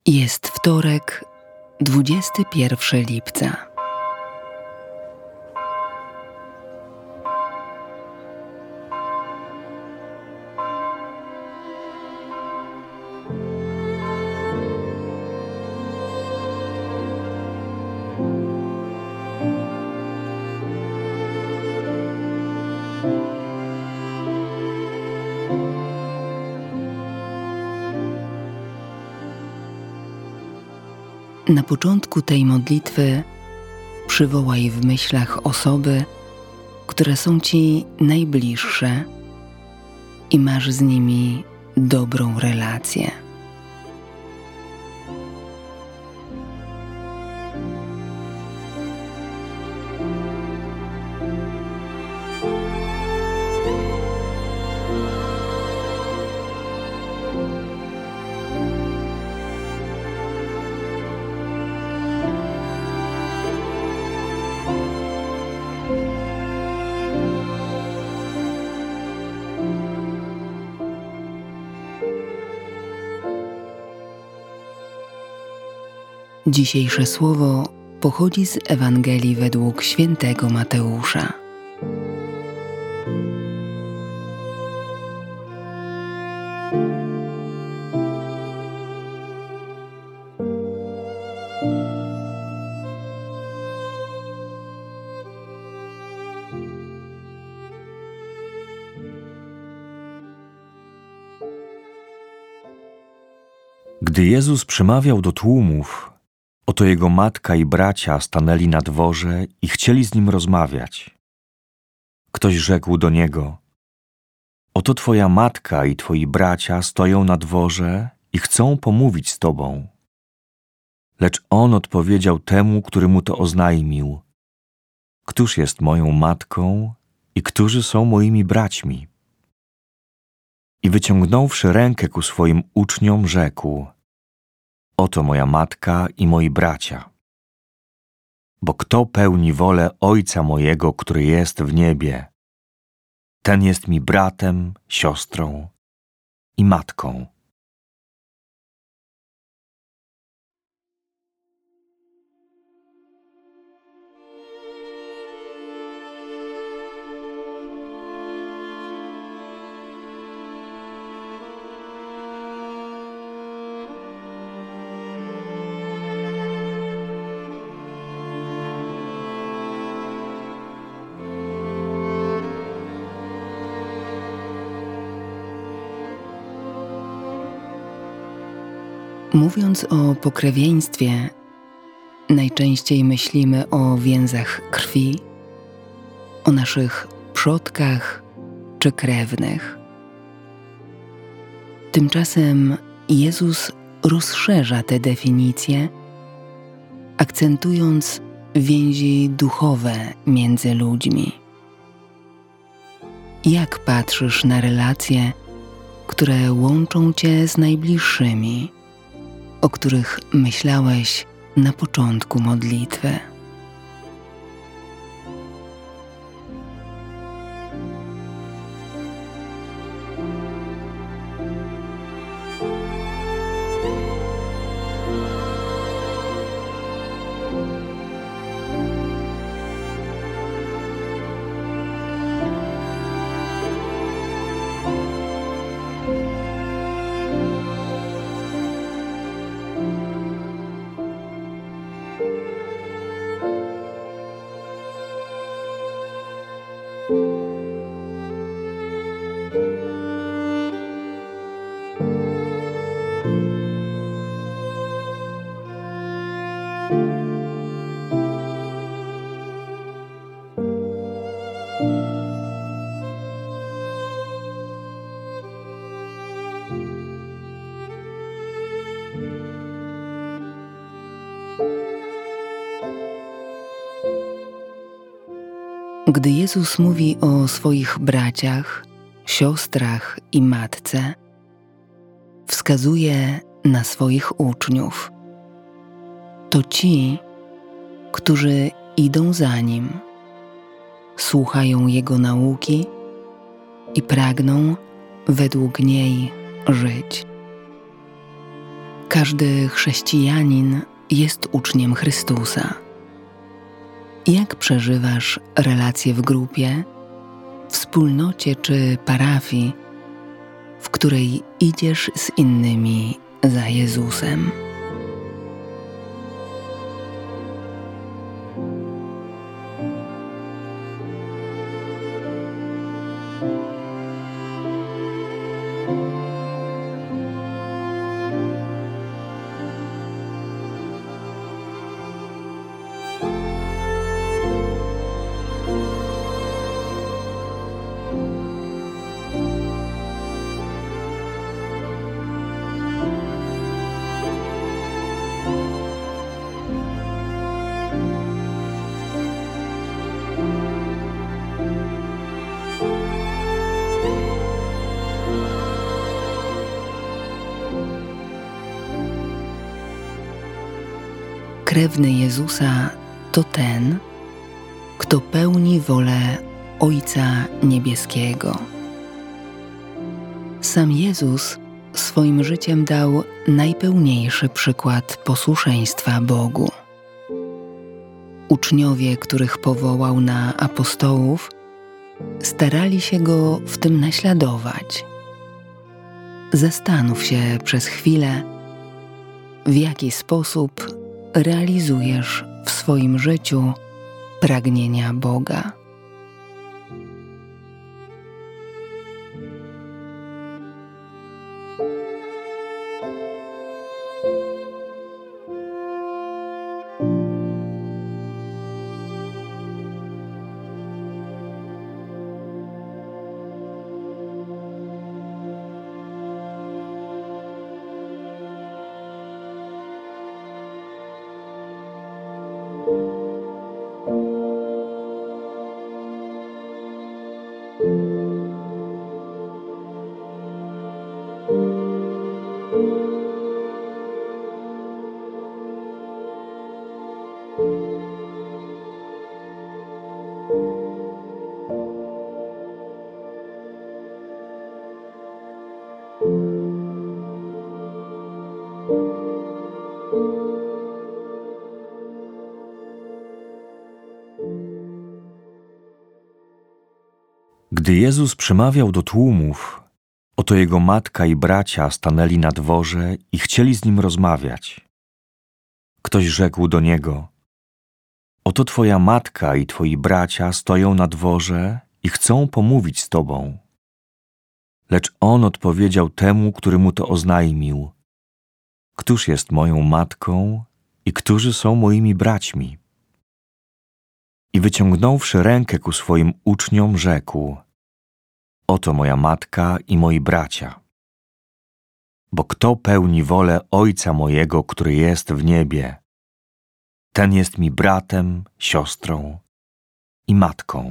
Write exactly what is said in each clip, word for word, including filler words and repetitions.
Jest wtorek, dwudziestego pierwszego lipca. Na początku tej modlitwy przywołaj w myślach osoby, które są Ci najbliższe i masz z nimi dobrą relację. Dzisiejsze słowo pochodzi z Ewangelii według świętego Mateusza. Gdy Jezus przemawiał do tłumów, oto Jego matka i bracia stanęli na dworze i chcieli z Nim rozmawiać. Ktoś rzekł do Niego: oto Twoja matka i Twoi bracia stoją na dworze i chcą pomówić z Tobą. Lecz On odpowiedział temu, który Mu to oznajmił: któż jest moją matką i którzy są moimi braćmi? I wyciągnąwszy rękę ku swoim uczniom, rzekł: oto moja matka i moi bracia. Bo kto pełni wolę Ojca mojego, który jest w niebie, ten jest mi bratem, siostrą i matką. Mówiąc o pokrewieństwie, najczęściej myślimy o więzach krwi, o naszych przodkach czy krewnych. Tymczasem Jezus rozszerza tę definicję, akcentując więzi duchowe między ludźmi. Jak patrzysz na relacje, które łączą Cię z najbliższymi, o których myślałeś na początku modlitwy? Gdy Jezus mówi o swoich braciach, siostrach i matce, wskazuje na swoich uczniów. To ci, którzy idą za Nim, słuchają Jego nauki i pragną według niej żyć. Każdy chrześcijanin jest uczniem Chrystusa. Jak przeżywasz relacje w grupie, wspólnocie czy parafii, w której idziesz z innymi za Jezusem? Krewny Jezusa to ten, kto pełni wolę Ojca Niebieskiego. Sam Jezus swoim życiem dał najpełniejszy przykład posłuszeństwa Bogu. Uczniowie, których powołał na apostołów, starali się Go w tym naśladować. Zastanów się przez chwilę, w jaki sposób realizujesz w swoim życiu pragnienia Boga. Gdy Jezus przemawiał do tłumów, oto Jego matka i bracia stanęli na dworze i chcieli z Nim rozmawiać. Ktoś rzekł do Niego: oto Twoja matka i Twoi bracia stoją na dworze i chcą pomówić z Tobą. Lecz On odpowiedział temu, który Mu to oznajmił: któż jest moją matką i którzy są moimi braćmi? I wyciągnąwszy rękę ku swoim uczniom, rzekł: oto moja matka i moi bracia. Bo kto pełni wolę Ojca mojego, który jest w niebie, ten jest mi bratem, siostrą i matką.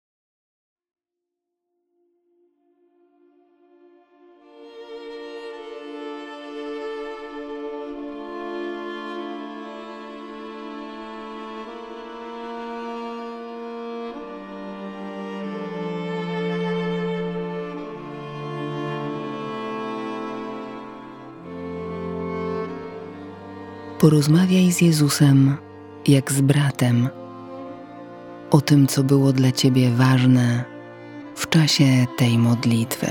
Porozmawiaj z Jezusem jak z bratem o tym, co było dla Ciebie ważne w czasie tej modlitwy.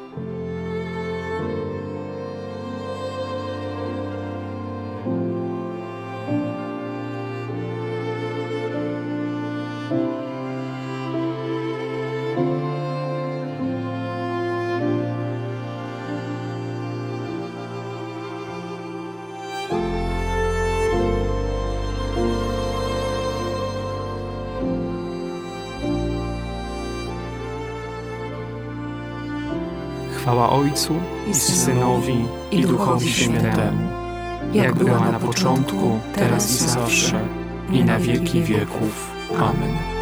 Chwała Ojcu i Synowi i Duchowi Świętemu, jak była na początku, teraz i zawsze, i na wieki wieków. Amen.